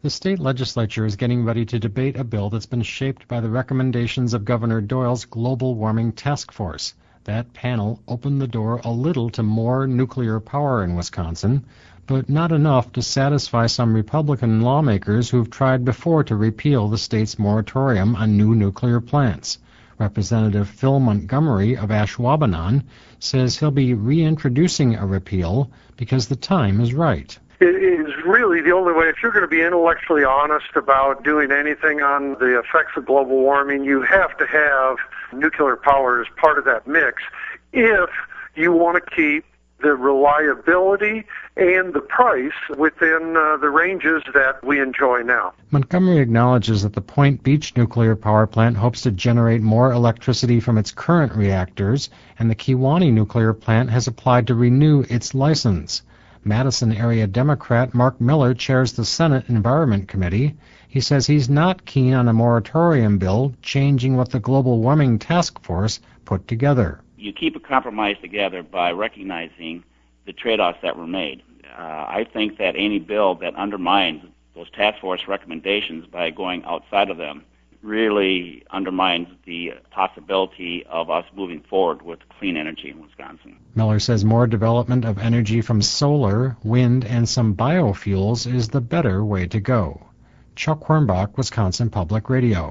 The state legislature is getting ready to debate a bill that's been shaped by the recommendations of Governor Doyle's Global Warming Task Force. That panel opened the door a little to more nuclear power in Wisconsin, but not enough to satisfy some Republican lawmakers who've tried before to repeal the state's moratorium on new nuclear plants. Representative Phil Montgomery of Ashwaubenon says he'll be reintroducing a repeal because the time is right. It is really the only way. If you're going to be intellectually honest about doing anything on the effects of global warming, you have to have nuclear power as part of that mix if you want to keep the reliability and the price within the ranges that we enjoy now. Montgomery acknowledges that the Point Beach nuclear power plant hopes to generate more electricity from its current reactors, and the Kewaunee nuclear plant has applied to renew its license. Madison area Democrat Mark Miller chairs the Senate Environment Committee. He says he's not keen on a moratorium bill changing what the Global Warming Task Force put together. You keep a compromise together by recognizing the trade-offs that were made. I think that any bill that undermines those task force recommendations by going outside of them really undermines the possibility of us moving forward with clean energy in Wisconsin. Miller says more development of energy from solar, wind, and some biofuels is the better way to go. Chuck Hornbach, Wisconsin Public Radio.